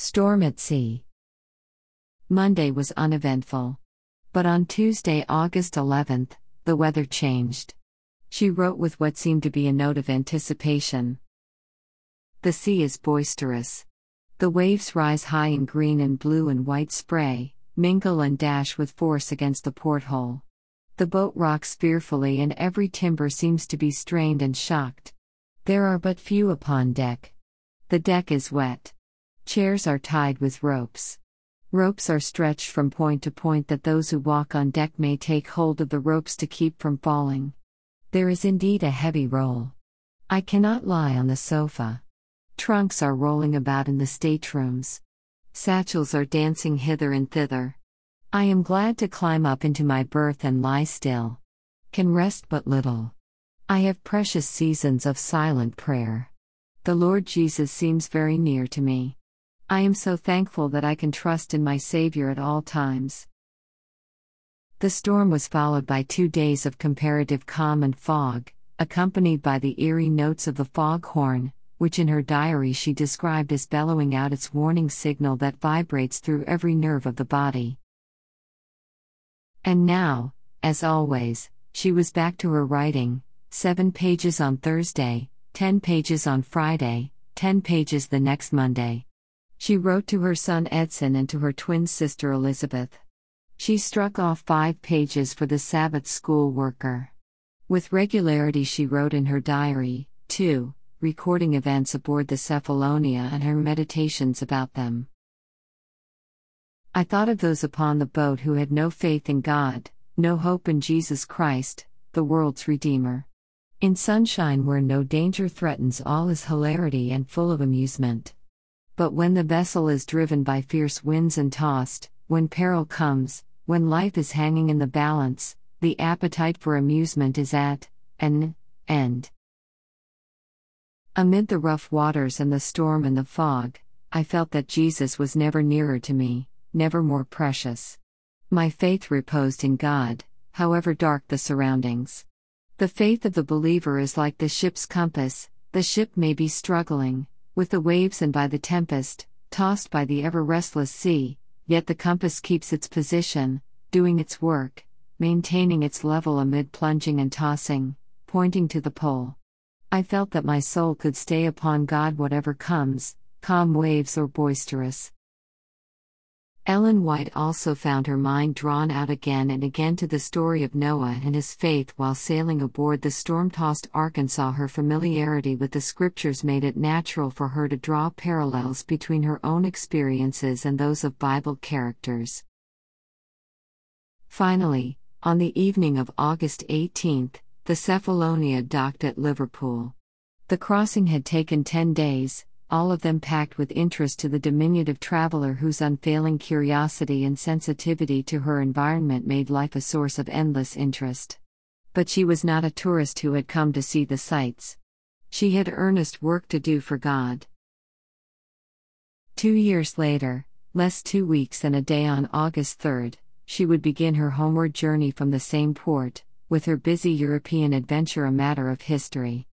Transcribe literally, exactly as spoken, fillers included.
Storm at sea. Monday was uneventful. But on Tuesday, August eleventh, the weather changed. She wrote with what seemed to be a note of anticipation. The sea is boisterous. The waves rise high in green and blue and white spray, mingle and dash with force against the porthole. The boat rocks fearfully and every timber seems to be strained and shocked. There are but few upon deck. The deck is wet. Chairs are tied with ropes. Ropes are stretched from point to point that those who walk on deck may take hold of the ropes to keep from falling. There is indeed a heavy roll. I cannot lie on the sofa. Trunks are rolling about in the staterooms. Satchels are dancing hither and thither. I am glad to climb up into my berth and lie still. Can rest but little. I have precious seasons of silent prayer. The Lord Jesus seems very near to me. I am so thankful that I can trust in my Savior at all times. The storm was followed by two days of comparative calm and fog, accompanied by the eerie notes of the foghorn, which in her diary she described as bellowing out its warning signal that vibrates through every nerve of the body. And now, as always, she was back to her writing, seven pages on Thursday, ten pages on Friday, ten pages the next Monday. She wrote to her son Edson and to her twin sister Elizabeth. She struck off five pages for the Sabbath school worker. With regularity she wrote in her diary, too, recording events aboard the Cephalonia and her meditations about them. I thought of those upon the boat who had no faith in God, no hope in Jesus Christ, the world's Redeemer. In sunshine where no danger threatens, all is hilarity and full of amusement. But when the vessel is driven by fierce winds and tossed, when peril comes, when life is hanging in the balance, the appetite for amusement is at an end. Amid the rough waters and the storm and the fog, I felt that Jesus was never nearer to me, never more precious. My faith reposed in God, however dark the surroundings. The faith of the believer is like the ship's compass. The ship may be struggling with the waves and by the tempest, tossed by the ever-restless sea, yet the compass keeps its position, doing its work, maintaining its level amid plunging and tossing, pointing to the pole. I felt that my soul could stay upon God whatever comes, calm waves or boisterous. Ellen White also found her mind drawn out again and again to the story of Noah and his faith while sailing aboard the storm-tossed Arkansas. Her familiarity with the scriptures made it natural for her to draw parallels between her own experiences and those of Bible characters. Finally, on the evening of August eighteenth, the Cephalonia docked at Liverpool. The crossing had taken ten days, all of them packed with interest to the diminutive traveler whose unfailing curiosity and sensitivity to her environment made life a source of endless interest. But she was not a tourist who had come to see the sights. She had earnest work to do for God. Two years later, less two weeks and a day on August third, she would begin her homeward journey from the same port, with her busy European adventure a matter of history.